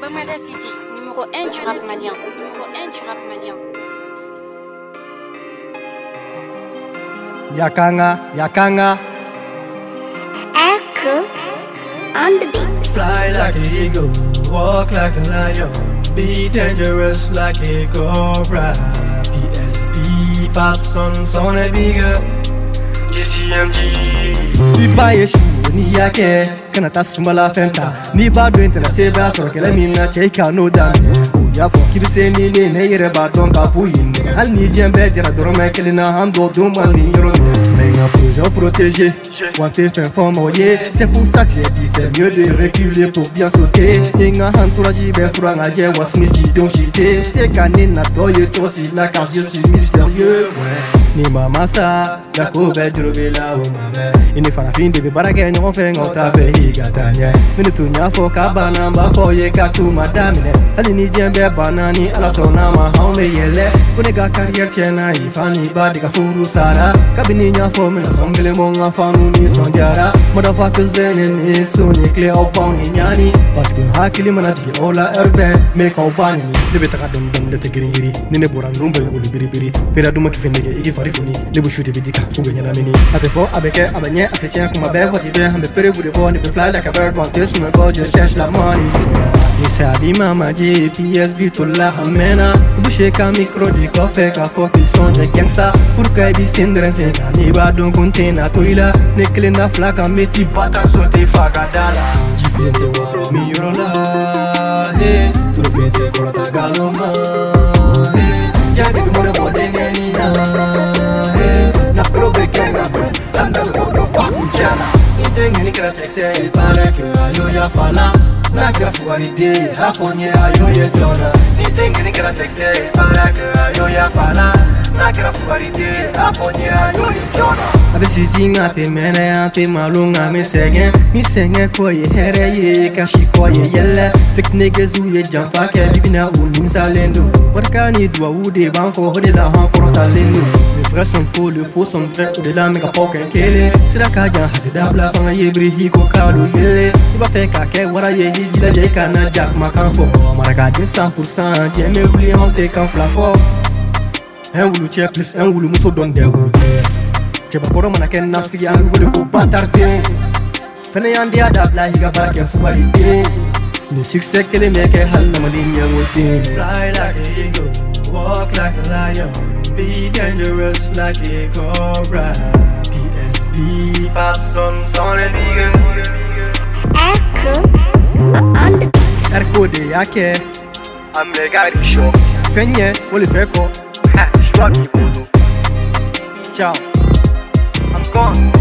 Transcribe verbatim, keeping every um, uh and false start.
Armada City, numéro un du rap malien. Numéro un du rap malien. Yakanga, Yakanga. Echo on the beat. Fly like an eagle, walk like a lion, be dangerous like a cobra. P S P, pop son, son est bigger. G C M G. Ni ba yeshu ni yake kana tasuma la fenta ni ba do intera se ba so kele mina cheka no dan o ya fo kibise ni ne ne yere ba don ka fu yin hal ni jembe dira doro me kele na hando do man ni yoro mais un projet protégé quand t'es fin forme oye c'est pour ça que j'ai dit c'est mieux de reculer pour bien sauter inga hantura ji be fura nga je wasni ji don chité c'est kané na toye to si la car je suis mystérieux ouais ni mama sa la ko be juro be la o mama ini fara fin de be barake nyon fe ngota fe higatanya mini tunya fo ka bana ba fo ye ka tu madame hali ni jembe banani ala sona ma haume yele kune ga carrière chena ifani ba diga furu sara kabini nya fo me songele mo nga fanu ni sonjara motherfuckers zene ni soni clear au pon ni nyani parce que hakili mana tigi ola urbe me ka bani de be taka dum dum de tigiri ni ne boran rumbe o biri biri pera duma kifendege igi farifuni le bu shoote bidika fungo nyana mini ate fo abeke abanye afetien kuma be wati be hambe pere bu de bon be fly like a bird want to swim go just cherche la money ni sa di mama ji P S B to la amena bu sheka micro di coffee ka fo qu'ils sont des gangsta pour que bi sindren se ni ba don container toila ne klena flaka meti bata sote fagadala jifete waro mi rola he tu fete korata galoma he jadi mo de bodenge ni na na pro bekena anda do pa kuchana intengi ni kra chexe il pare que ayo ya fala na kra fuari de afonye ayo ye tona intengi ni kra chexe il pare que ayo ya fala na kra fuari de afonye ayo ye tona abe sizinga te mene ante malunga me segen ni senge ko ye here ye kashi ko ye yelle fik negezu ye jamfa ke bibina unim salendo barkani dua ude banko hode la han korota lendo les vrais sont faux les faux sont vrais de la mega poken kele sira ka jan hade dabla fanga ye brihi ko kalu yelle iba fe ka ke wara ye hijila je kana jak makan fo maraga de cent pour cent je me oublie on te kan flafo un wulu che plus un wulu muso don de wulu Cheba koro mana ken nafsi ya ngule ko batarte fene yandi ada bla higa barake fuarite ni succès kele meke hal na malinya wote fly like an eagle, walk like a lion, be dangerous like a cobra. P S B, pop son, son est bigger. Echo on the beat. erko de yake I'm the guy who show. fenye wole feko Ha, shrug you. ciao I'm gone.